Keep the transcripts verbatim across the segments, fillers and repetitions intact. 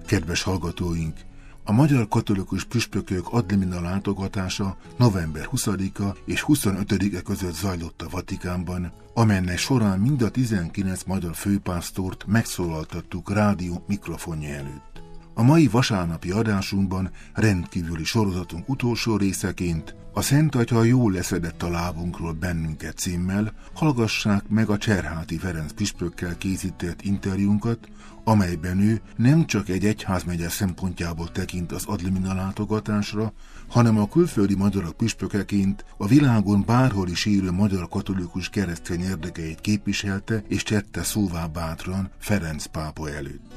Kedves hallgatóink! A magyar katolikus püspökök ad limina látogatása november huszadika és huszonötödike között zajlott a Vatikánban, amelynek során mind a tizenkilenc magyar főpásztort megszólaltattuk rádió mikrofonja előtt. A mai vasárnapi adásunkban rendkívüli sorozatunk utolsó részeként a Szent Atya jól leszedett a lábunkról bennünket címmel hallgassák meg a Cserháti Ferenc püspökkel készített interjúnkat, amelyben ő nem csak egy egyházmegye szempontjából tekint az ad limina látogatásra, hanem a külföldi magyarok püspökeként a világon bárhol is élő magyar katolikus keresztény érdekeit képviselte és tette szóvá bátran Ferenc pápa előtt.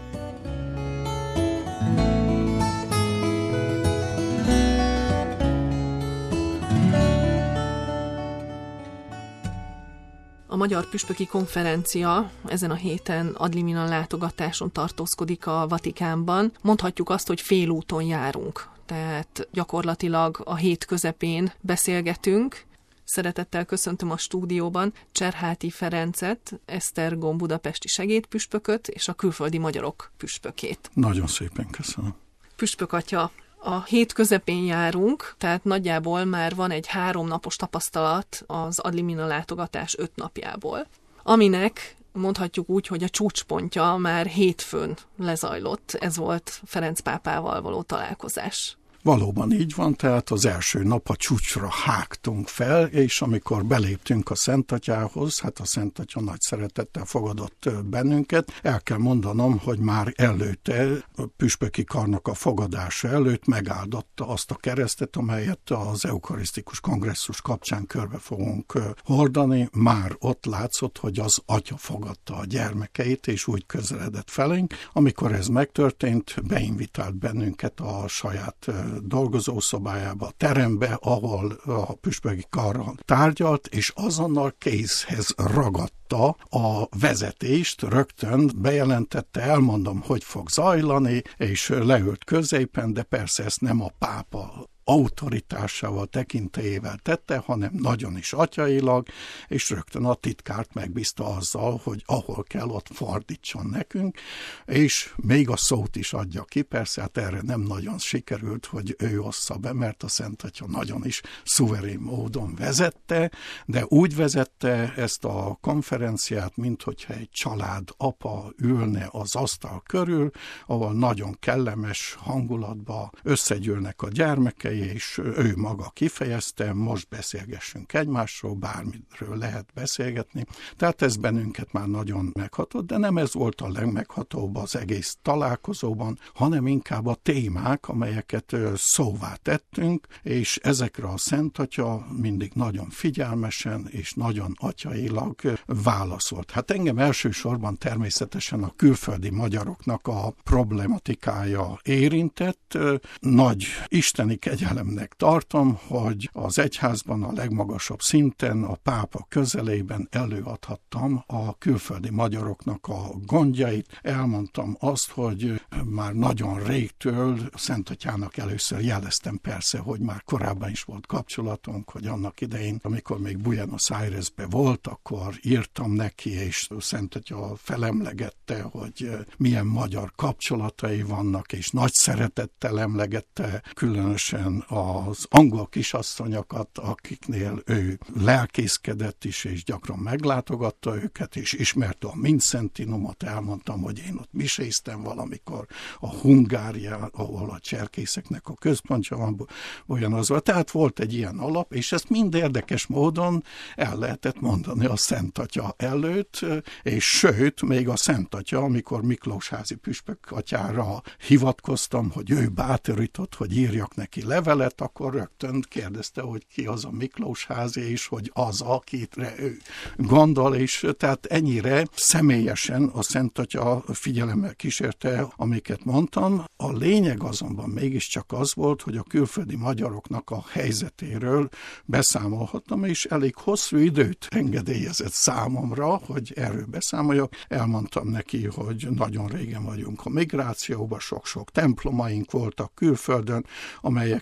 A Magyar Püspöki Konferencia ezen a héten ad limina látogatáson tartózkodik a Vatikánban. Mondhatjuk azt, hogy félúton járunk, tehát gyakorlatilag a hét közepén beszélgetünk. Szeretettel köszöntöm a stúdióban Cserháti Ferencet, Esztergom budapesti segédpüspököt és a külföldi magyarok püspökét. Nagyon szépen köszönöm. Püspök atya, a hét közepén járunk, tehát nagyjából már van egy háromnapos tapasztalat az ad limina látogatás öt napjából, aminek mondhatjuk úgy, hogy a csúcspontja már hétfőn lezajlott. Ez volt Ferenc pápával való találkozás. Valóban így van, tehát az első nap a csúcsra hágtunk fel, és amikor beléptünk a Szent Atyához, hát a Szent Atya nagy szeretettel fogadott bennünket. El kell mondanom, hogy már előtte, a püspöki karnak a fogadása előtt megáldotta azt a keresztet, amelyet az eukarisztikus kongresszus kapcsán körbe fogunk hordani. Már ott látszott, hogy az Atya fogadta a gyermekeit, és úgy közeledett felénk. Amikor ez megtörtént, beinvitált bennünket a saját dolgozószobájába, a terembe, ahol a püspöki karral tárgyalt, és azonnal kézhez ragadta a vezetést, rögtön bejelentette, elmondom, hogy fog zajlani, és leült középen, de persze ezt nem a pápa autoritásával, tekintélyével tette, hanem nagyon is atyailag, és rögtön a titkárt megbízta azzal, hogy ahol kell, ott fordítson nekünk, és még a szót is adja ki, persze, hát erre nem nagyon sikerült, hogy ő ossza be, mert a Szent Atya nagyon is szuverén módon vezette, de úgy vezette ezt a konferenciát, minthogyha egy család apa ülne az asztal körül, ahol nagyon kellemes hangulatban összegyűlnek a gyermekei, és ő maga kifejezte, most beszélgessünk egymásról, bármiről lehet beszélgetni. Tehát ez bennünket már nagyon meghatott, de nem ez volt a legmeghatóbb az egész találkozóban, hanem inkább a témák, amelyeket szóvá tettünk, és ezekre a Szent Atya mindig nagyon figyelmesen és nagyon atyailag válaszolt. Hát engem elsősorban természetesen a külföldi magyaroknak a problematikája érintett. Nagy isteni kegyelemnek tartom, hogy az egyházban a legmagasabb szinten, a pápa közelében előadhattam a külföldi magyaroknak a gondjait. Elmondtam azt, hogy már nagyon régtől Szent Atyának először jeleztem persze, hogy már korábban is volt kapcsolatunk, hogy annak idején, amikor még Buenos Airesbe volt, akkor írtam neki, és Szent Atya felemlegette, hogy milyen magyar kapcsolatai vannak, és nagy szeretettel emlegette különösen az angol kisasszonyokat, akiknél ő lelkészkedett is, és gyakran meglátogatta őket, és ismerte a Mindszentinumot. Elmondtam, hogy én ott miséztem valamikor a Hungária, ahol a cserkészeknek a központja van, olyan az volt. Tehát volt egy ilyen alap, és ezt mind érdekes módon el lehetett mondani a Szent Atya előtt, és sőt, még a Szent Atya, amikor Miklósházi püspök atyára hivatkoztam, hogy ő bátorított, hogy írjak neki levelet, akkor rögtön kérdezte, hogy ki az a Miklósházi, és hogy az, akire ő gondol, és tehát ennyire személyesen a Szent Atya figyelemmel kísérte, amiket mondtam. A lényeg azonban mégiscsak az volt, hogy a külföldi magyaroknak a helyzetéről beszámolhattam, és elég hosszú időt engedélyezett számomra, hogy erről beszámoljak. Elmondtam neki, hogy nagyon régen vagyunk a migrációban, sok-sok templomaink voltak külföldön, amelyek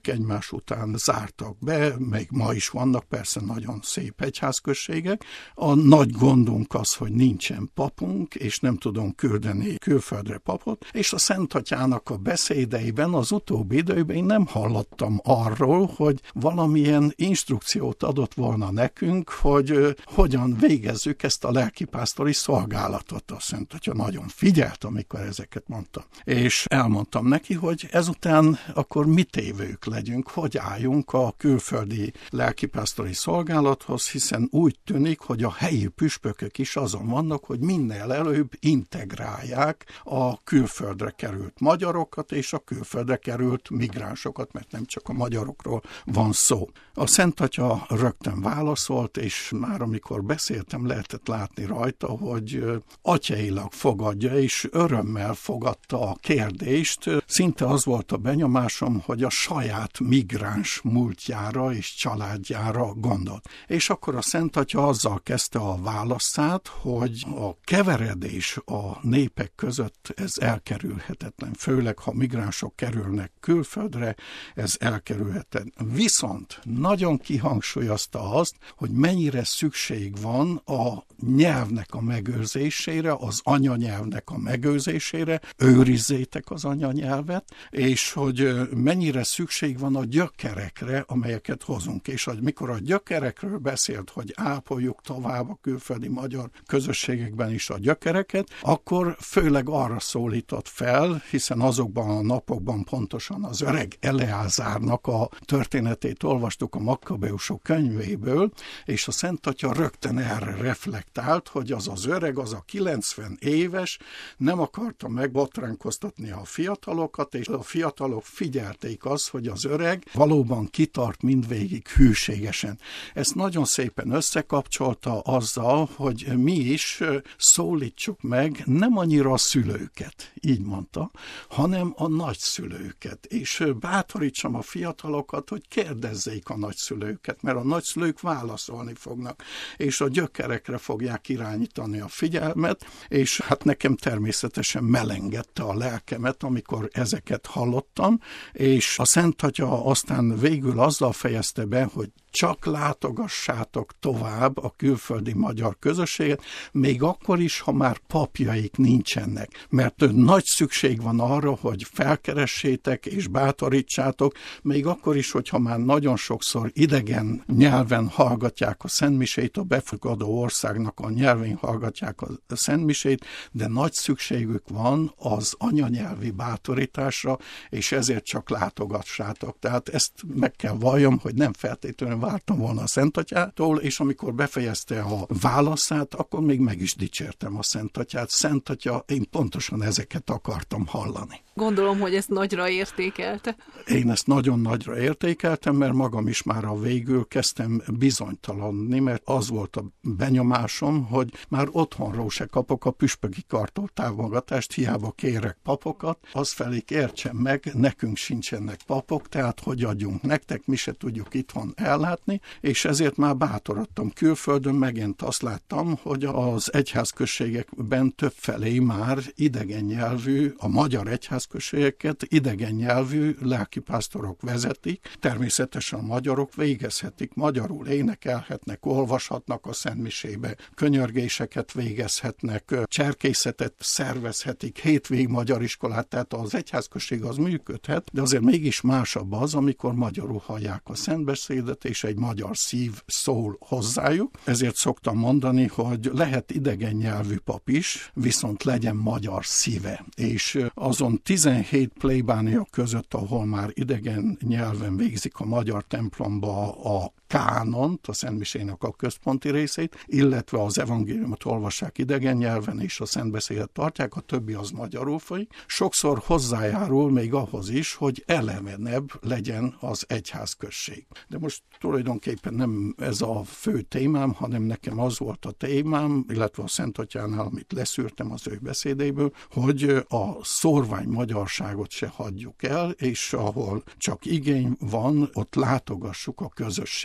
ezek egymás után zártak be, még ma is vannak persze nagyon szép egyházközségek. A nagy gondunk az, hogy nincsen papunk, és nem tudom küldeni külföldre papot, és a Szentatyának a beszédeiben az utóbbi időben én nem hallottam arról, hogy valamilyen instrukciót adott volna nekünk, hogy hogyan végezzük ezt a lelkipásztori szolgálatot. A Szentatya nagyon figyelt, amikor ezeket mondta. És elmondtam neki, hogy ezután akkor mi tévők legyünk, hogy álljunk a külföldi lelkipásztori szolgálathoz, hiszen úgy tűnik, hogy a helyi püspökök is azon vannak, hogy minél előbb integrálják a külföldre került magyarokat és a külföldre került migránsokat, mert nem csak a magyarokról van szó. A Szentatya rögtön válaszolt, és már amikor beszéltem, lehetett látni rajta, hogy atyailag fogadja, és örömmel fogadta a kérdést. Szinte az volt a benyomásom, hogy a saját migráns múltjára és családjára gondolt. És akkor a Szentatya azzal kezdte a válaszát, hogy a keveredés a népek között ez elkerülhetetlen, főleg ha migránsok kerülnek külföldre, ez elkerülhetetlen. Viszont nagyon kihangsúlyozta azt, hogy mennyire szükség van a nyelvnek a megőrzésére, az anyanyelvnek a megőrzésére, őrizzétek az anyanyelvet, és hogy mennyire szükség van a gyökerekre, amelyeket hozunk. És hogy mikor a gyökerekről beszélt, hogy ápoljuk tovább a külföldi magyar közösségekben is a gyökereket, akkor főleg arra szólított fel, hiszen azokban a napokban pontosan az öreg Eleázárnak a történetét olvastuk a Makkabeusok könyvéből, és a Szentatya rögtön erre reflektált, hogy az az öreg, az a kilencven éves nem akarta megbotránkoztatni a fiatalokat, és a fiatalok figyelték azt, hogy az öreg valóban kitart mindvégig hűségesen. Ezt nagyon szépen összekapcsolta azzal, hogy mi is szólítsuk meg nem annyira a szülőket, így mondta, hanem a nagyszülőket, és bátorítsam a fiatalokat, hogy kérdezzék a nagyszülőket, mert a nagyszülők válaszolni fognak, és a gyökerekre fogják irányítani a figyelmet, és hát nekem természetesen melengedte a lelkemet, amikor ezeket hallottam, és a Szentatya aztán végül azzal fejezte be, hogy csak látogassátok tovább a külföldi magyar közösséget, még akkor is, ha már papjaik nincsenek. Mert nagy szükség van arra, hogy felkeressétek és bátorítsátok, még akkor is, hogyha már nagyon sokszor idegen nyelven hallgatják a szentmisét, a befogadó országnak a nyelvén hallgatják a szentmisét, de nagy szükségük van az anyanyelvi bátorításra, és ezért csak látogassátok. Tehát ezt meg kell valljam, hogy nem feltétlenül vártam volna a Szentatyától, és amikor befejezte a válaszát, akkor még meg is dicsértem a Szentatyát. Szentatya, én pontosan ezeket akartam hallani. Gondolom, hogy ezt nagyra értékelte. Én ezt nagyon nagyra értékeltem, mert magam is már a végül kezdtem bizonytalanni, mert az volt a benyomásom, hogy már otthonról se kapok a püspöki kartól támogatást, hiába kérek papokat, az felék értsen meg, nekünk sincsenek papok, tehát hogy adjunk nektek, mi se tudjuk itthon ellátni, és ezért már bátorodtam külföldön, megint azt láttam, hogy az egyházközségekben többfelé már idegen nyelvű, a magyar egyházközségeket idegen nyelvű lelkipásztorok vezetik, természetesen a magyarok végezhetik, magyarul énekelhetnek, olvashatnak a szentmisébe, könyörgéseket végezhetnek, cserkészetet szervezhetik, hétvég magyar iskolát, tehát az egyházközség az működhet, de azért mégis másabb az, amikor magyarul hallják a szentbeszédet, és egy magyar szív szól hozzájuk. Ezért szoktam mondani, hogy lehet idegen nyelvű pap is, viszont legyen magyar szíve. És azon tizenhét plébánia között, ahol már idegen nyelven végzik a magyar templomba a kánont, a szentmisének a központi részét, illetve az evangéliumot olvassák idegen nyelven, és a szentbeszédet tartják, a többi az magyarul folyik. Sokszor hozzájárul még ahhoz is, hogy elevenebb legyen az egyházközség. De most tulajdonképpen nem ez a fő témám, hanem nekem az volt a témám, illetve a Szentatyánál, amit leszűrtem az ő beszédéből, hogy a szórvány magyarságot se hagyjuk el, és ahol csak igény van, ott látogassuk a közösség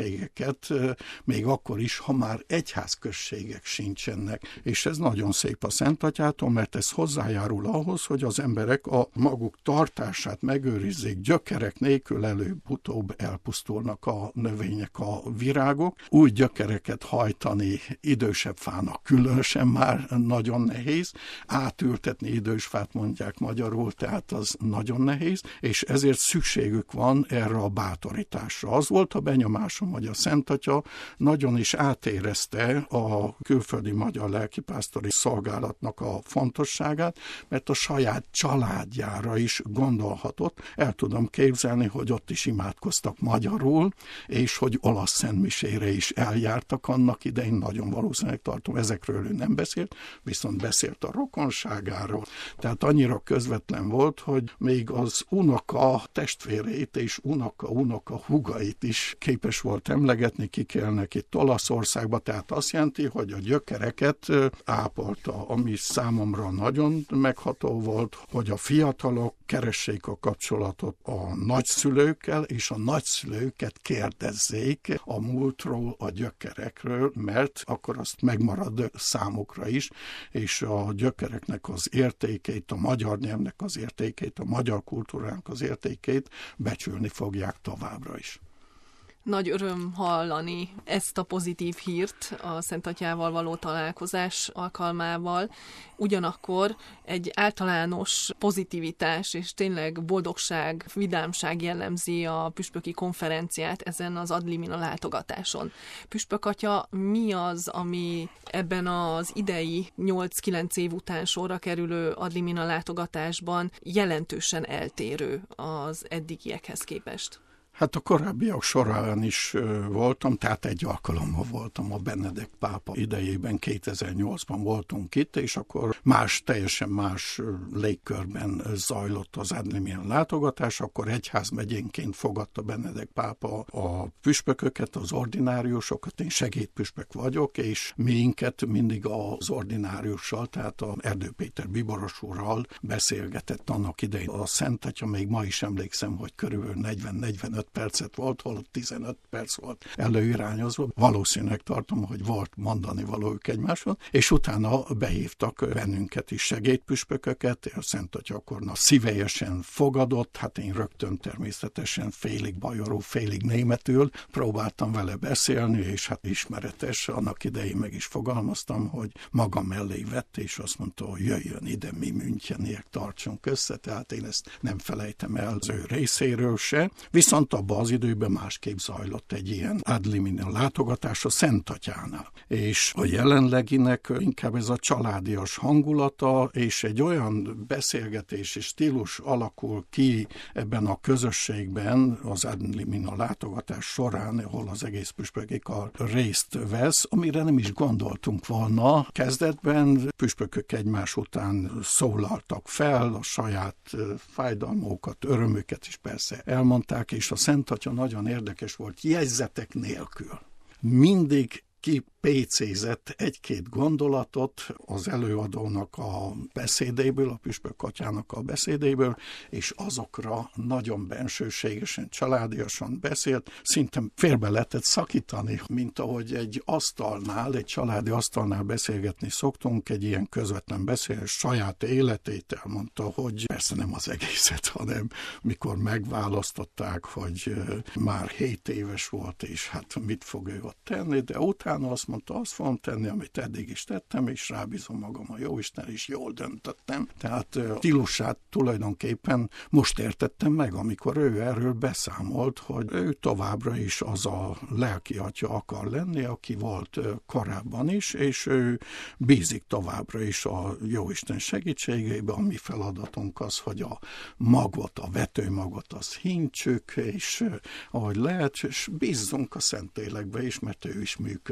községeket, még akkor is, ha már egyházközségek sincsenek. És ez nagyon szép a Szent Atyától, mert ez hozzájárul ahhoz, hogy az emberek a maguk tartását megőrizzék, gyökerek nélkül előbb-utóbb elpusztulnak a növények, a virágok. Új gyökereket hajtani idősebb fának különösen már nagyon nehéz. Átültetni idős fát mondják magyarul, tehát az nagyon nehéz, és ezért szükségük van erre a bátorításra. Az volt a benyomásom, hogy a Szent Atya nagyon is átérezte a külföldi magyar lelkipásztori szolgálatnak a fontosságát, mert a saját családjára is gondolhatott. El tudom képzelni, hogy ott is imádkoztak magyarul, és hogy olasz szentmisére is eljártak annak idején, nagyon valószínűleg tartom, ezekről ő nem beszélt, viszont beszélt a rokonságáról. Tehát annyira közvetlen volt, hogy még az unoka testvérét és unoka-unoka húgait is képes volt emlegetni, kik élnek itt Olaszországba, tehát azt jelenti, hogy a gyökereket ápolta, ami számomra nagyon megható volt, hogy a fiatalok keressék a kapcsolatot a nagyszülőkkel, és a nagyszülőket kérdezzék a múltról, a gyökerekről, mert akkor azt megmarad számukra is, és a gyökereknek az értékeit, a magyar nyelvnek az értékeit, a magyar kultúrának az értékeit becsülni fogják továbbra is. Nagy öröm hallani ezt a pozitív hírt a Szent Atyával való találkozás alkalmával. Ugyanakkor egy általános pozitivitás és tényleg boldogság, vidámság jellemzi a püspöki konferenciát ezen az Ad Limina látogatáson. Püspök atya, mi az, ami ebben az idei nyolc-kilenc év után sorra kerülő Ad Limina látogatásban jelentősen eltérő az eddigiekhez képest? Hát a korábbiak során is voltam, tehát egy alkalommal voltam a Benedek pápa idejében, kétezer-nyolcban voltunk itt, és akkor más, teljesen más légkörben zajlott az Ad Limina látogatás, akkor egyházmegyénként fogadta Benedek pápa a püspököket, az ordináriusokat, én segédpüspök vagyok, és minket mindig az ordináriussal, tehát a Erdő Péter Biboros úrral beszélgetett annak idején. A Szent Atya, még ma is emlékszem, hogy körülbelül negyven-negyvenöt percet volt, holott tizenöt perc volt előirányozva. Valószínűleg tartom, hogy volt mondani valójuk egymáshoz, és utána behívtak bennünket is segédpüspököket, a Szent Atya akkor na, szívesen fogadott, hát én rögtön természetesen félig bajorul, félig németül próbáltam vele beszélni, és hát ismeretes, annak idején meg is fogalmaztam, hogy maga mellé vett, és azt mondta, hogy jöjjön ide, mi müncheniek tartsunk össze, tehát én ezt nem felejtem el az ő részéről se. Viszont abban az időben másképp zajlott egy ilyen Ad Limina látogatás a Szent Atyánál. És a jelenleginek inkább ez a családias hangulata, és egy olyan beszélgetési stílus alakul ki ebben a közösségben az Ad Limina látogatás során, ahol az egész püspöki kar részt vesz, amire nem is gondoltunk volna. Kezdetben püspökök egymás után szólaltak fel, a saját fájdalmukat, örömüket is persze elmondták, és a Szent Atya nagyon érdekes volt, jegyzetek nélkül. Mindig kipécézett egy-két gondolatot az előadónak a beszédéből, a püspök atyának a beszédéből, és azokra nagyon bensőségesen, családiasan beszélt, szinte félbe lehetett szakítani, mint ahogy egy asztalnál, egy családi asztalnál beszélgetni szoktunk, egy ilyen közvetlen beszélés, saját életét elmondta, hogy persze nem az egészet, hanem mikor megválasztották, hogy már hét éves volt, és hát mit fog ő ott tenni, de utána azt mondta, azt fogom tenni, amit eddig is tettem, és rábízom magam a Jóisten, és jól döntöttem. Tehát a stílusát tulajdonképpen most értettem meg, amikor ő erről beszámolt, hogy ő továbbra is az a lelki atya akar lenni, aki volt korábban is, és ő bízik továbbra is a Jóisten segítségébe. A mi feladatunk az, hogy a magot, a vetőmagot az hintsük, és ahogy lehet, és bízzunk a Szentlélekbe is, mert ő is működik az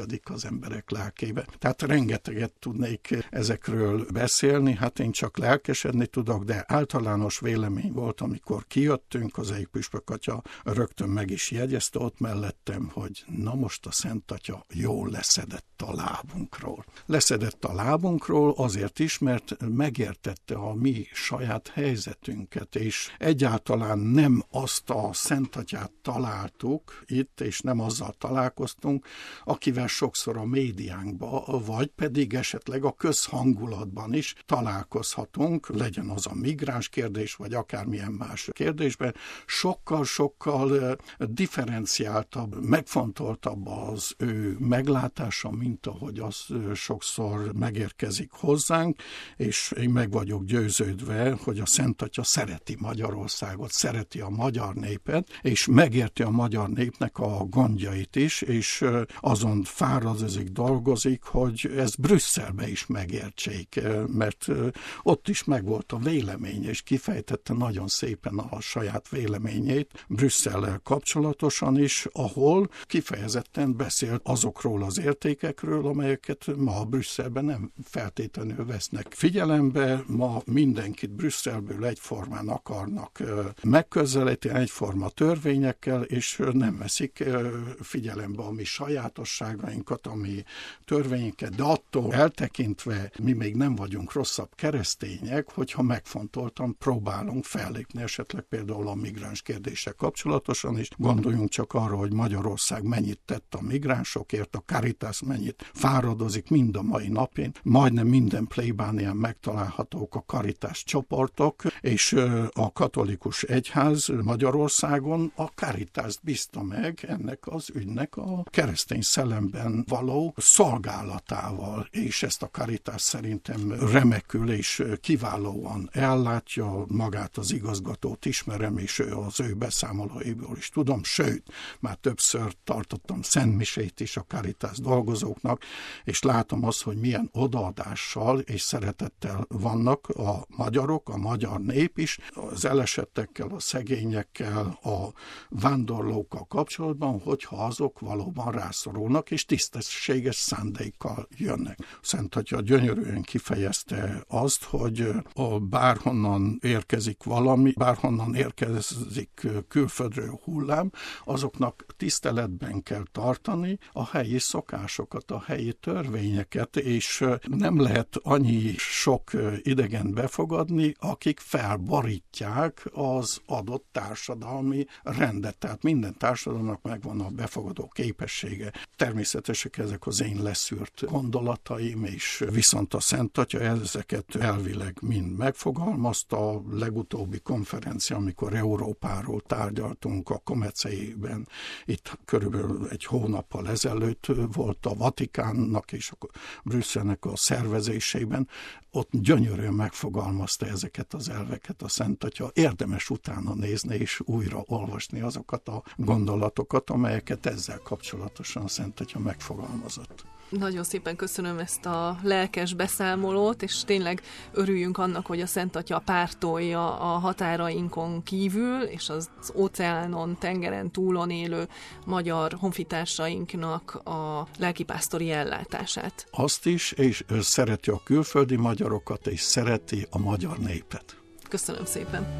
emberek lelkébe. Tehát rengeteget tudnék ezekről beszélni, hát én csak lelkesedni tudok, de általános vélemény volt, amikor kijöttünk, az egyik püspök atya rögtön meg is jegyezte ott mellettem, hogy na most a Szent Atya jól leszedett a lábunkról. Leszedett a lábunkról azért is, mert megértette a mi saját helyzetünket, és egyáltalán nem azt a Szent Atyát találtuk itt, és nem azzal találkoztunk, akivel sokszor a médiánkban, vagy pedig esetleg a közhangulatban is találkozhatunk, legyen az a migráns kérdés, vagy akármilyen más kérdésben, sokkal-sokkal differenciáltabb, megfontoltabb az ő meglátása, mint ahogy az sokszor megérkezik hozzánk, és én meg vagyok győződve, hogy a Szent Atya szereti Magyarországot, szereti a magyar népet, és megérti a magyar népnek a gondjait is, és azon fáradozik, dolgozik, hogy ezt Brüsszelbe is megértsék, mert ott is megvolt a vélemény, és kifejtette nagyon szépen a saját véleményét Brüsszellel kapcsolatosan is, ahol kifejezetten beszélt azokról az értékekről, amelyeket ma Brüsszelben nem feltétlenül vesznek figyelembe. Ma mindenkit Brüsszelből egyformán akarnak megközelíteni, egyforma törvényekkel, és nem veszik figyelembe a mi sajátosságainkat, a mi törvényeket, de attól eltekintve mi még nem vagyunk rosszabb keresztények, hogyha megfontoltan próbálunk fellépni, esetleg például a migráns kérdéssel kapcsolatosan is. Gondoljunk csak arra, hogy Magyarország mennyit tett a migránsokért, a Caritas mennyit fáradozik mind a mai napén. Majdnem minden plébánián megtalálhatók a Caritas csoportok, és a katolikus egyház Magyarországon a Caritást bízta meg ennek az ügynek a keresztény szellemben való szolgálatával, és ezt a Caritas szerintem remekül és kiválóan ellátja, magát az igazgatót ismerem, és az ő beszámolóiból is tudom, sőt, már többször tartottam szentmisét is a Caritas dolgozóknak, és látom azt, hogy milyen odaadással és szeretettel vannak a magyarok, a magyar nép is, az elesettekkel, a szegényekkel, a vándorlókkal kapcsolatban, hogyha azok valóban rászorulnak, és tisztességes szándékkal jönnek. Szent Atya gyönyörűen kifejezte azt, hogy a bárhonnan érkezik valami, bárhonnan érkezik külföldről hullám, azoknak tiszteletben kell tartani a helyi szokásokat, a helyi törvényeket, és nem lehet annyi sok idegen befogadni, akik felborítják az adott társadalmi rendet. Tehát minden társadalomnak megvan a befogadó képessége. Természetesek ezek az én leszűrt gondolataim, és viszont a Szent Atya ezeket elvileg mind megfogalmazta. A legutóbbi konferencia, amikor Európáról tárgyaltunk a Comeceiben, itt körülbelül egy hónappal ezelőtt volt a Vatikánnak és a Brüsszelnek a szervezésében, ott gyönyörűen megfogalmazta ezeket az elveket a Szent Atya. Érdemes utána nézni és újra olvasni azokat a gondolatokat, amelyeket ezzel kapcsolatosan a Szent Atya megfogalmazott. Nagyon szépen köszönöm ezt a lelkes beszámolót, és tényleg örüljünk annak, hogy a Szent Atya pártolja a határainkon kívül, és az óceánon, tengeren túlon élő magyar honfitársainknak a lelkipásztori ellátását. Azt is, és ő szereti a külföldi magyarokat, és szereti a magyar népet. Köszönöm szépen!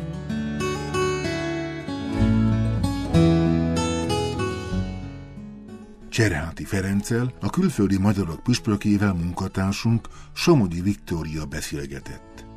Cserháti Ferenccel, a külföldi magyarok püspökével munkatársunk Somogyi Viktória beszélgetett.